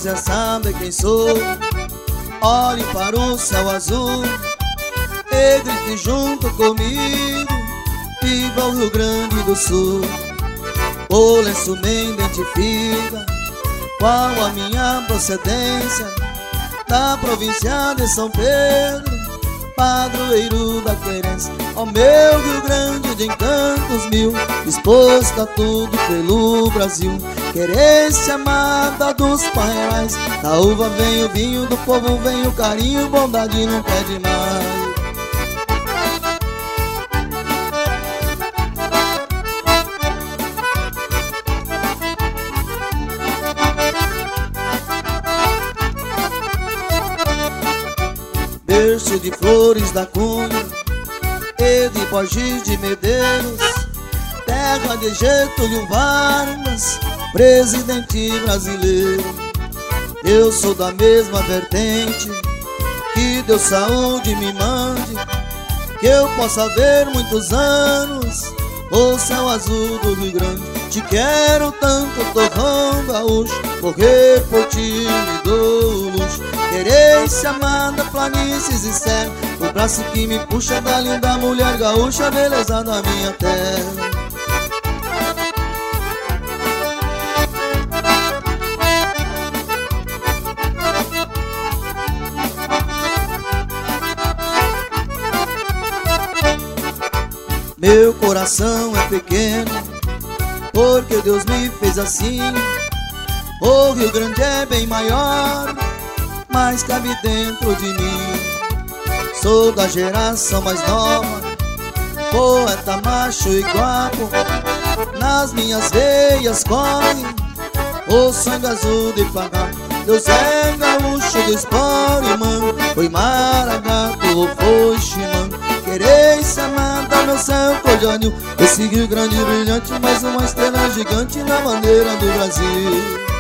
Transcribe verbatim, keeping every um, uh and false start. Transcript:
quiser saber quem sou, olhe para o céu azul e grite junto comigo: viva o Rio Grande do Sul. O lenço me identifica qual a minha procedência, da província de São Pedro, padroeiro da querência. Ó meu Rio Grande de encantos mil, exposto a tudo pelo Brasil. Querência amada dos pairais, da uva vem o vinho, do povo vem o carinho, bondade não pede mais. Berço de Flores da Cunha e de Borges de Medeiros, terra de Getúlio Vargas, presidente brasileiro. Eu sou da mesma vertente, que Deus saúde me mande, que eu possa ver muitos anos o céu azul do Rio Grande. Te quero tanto, torrão gaúcho, correr por ti me dou luxo. Querência amada, planícies e serra, o braço que me puxa da linda mulher gaúcha, beleza da minha terra. Meu coração é pequeno, porque Deus me fez assim. O Rio Grande é bem maior, mas cabe dentro de mim. Sou da geração mais nova, poeta macho e guapo, nas minhas veias corre o sangue azul de farrapo. Deus é gaúcho do Esporimã, foi maragato ou foi chimã. Querência amada, meu céu cor de anil, esse Rio Grande brilhante, mais uma estrela gigante na bandeira do Brasil.